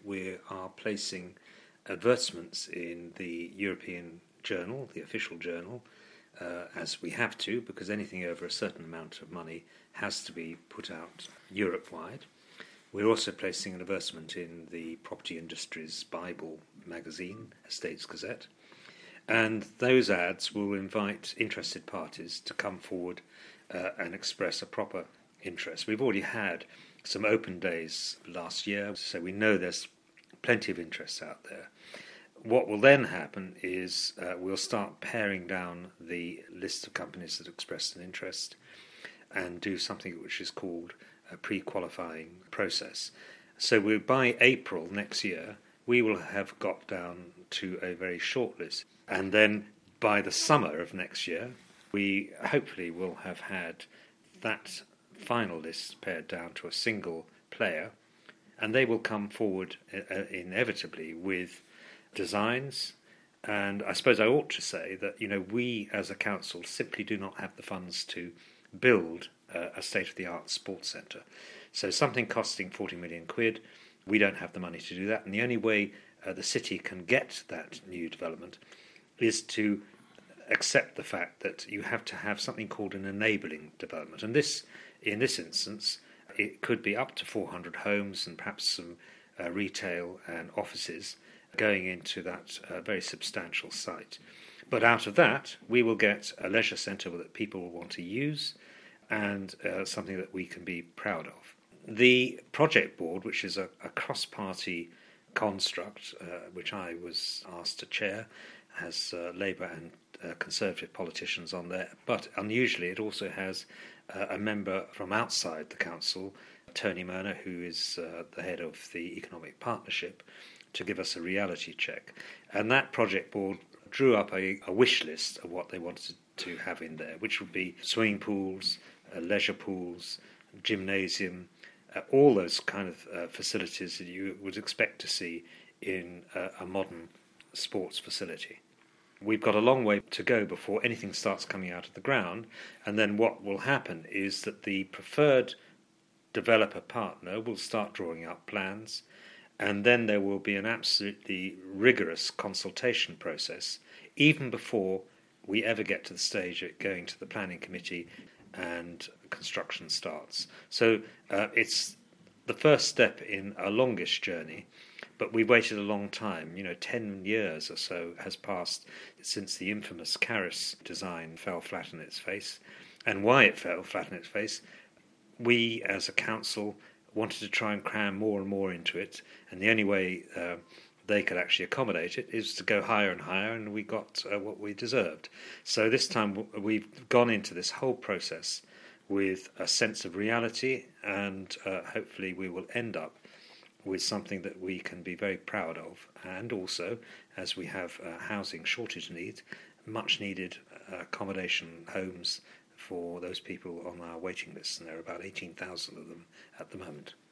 we are placing advertisements in the European journal, the official journal, as we have to, because anything over a certain amount of money has to be put out Europe-wide. We're also placing an advertisement in the Property Industries Bible magazine, Estates Gazette, and those ads will invite interested parties to come forward and express a proper interest. We've already had some open days last year, so we know there's plenty of interest out there. What will then happen is we'll start paring down the list of companies that expressed an interest and do something which is called a pre-qualifying process. So by April next year, we will have got down to a very short list. And then by the summer of next year, we hopefully will have had that final list pared down to a single player, and they will come forward inevitably with designs. And I suppose I ought to say that, we as a council simply do not have the funds to build a state-of-the-art sports centre. So something costing 40 million quid, we don't have the money to do that. And the only way the city can get that new development is to accept the fact that you have to have something called an enabling development. And this, in this instance, it could be up to 400 homes and perhaps some retail and offices going into that very substantial site. But out of that, we will get a leisure centre that people will want to use and something that we can be proud of. The project board, which is a cross-party construct, which I was asked to chair, has Labour and Conservative politicians on there, but unusually it also has a member from outside the council, Tony Murner, who is the head of the Economic Partnership, to give us a reality check. And that project board drew up a wish list of what they wanted to have in there, which would be swimming pools, leisure pools, gymnasium, all those kind of facilities that you would expect to see in a modern sports facility. We've got a long way to go before anything starts coming out of the ground, and then what will happen is that the preferred developer partner will start drawing up plans, and then there will be an absolutely rigorous consultation process, even before we ever get to the stage of going to the planning committee and construction starts. So it's the first step in a longish journey, but we've waited a long time. 10 years or so has passed since the infamous Carris design fell flat on its face. And why it fell flat on its face, we as a council wanted to try and cram more and more into it, and the only way they could actually accommodate it is to go higher and higher, and we got what we deserved. So this time we've gone into this whole process with a sense of reality, and hopefully we will end up with something that we can be very proud of, and also, as we have housing shortage needs, much needed accommodation homes for those people on our waiting list, and there are about 18,000 of them at the moment.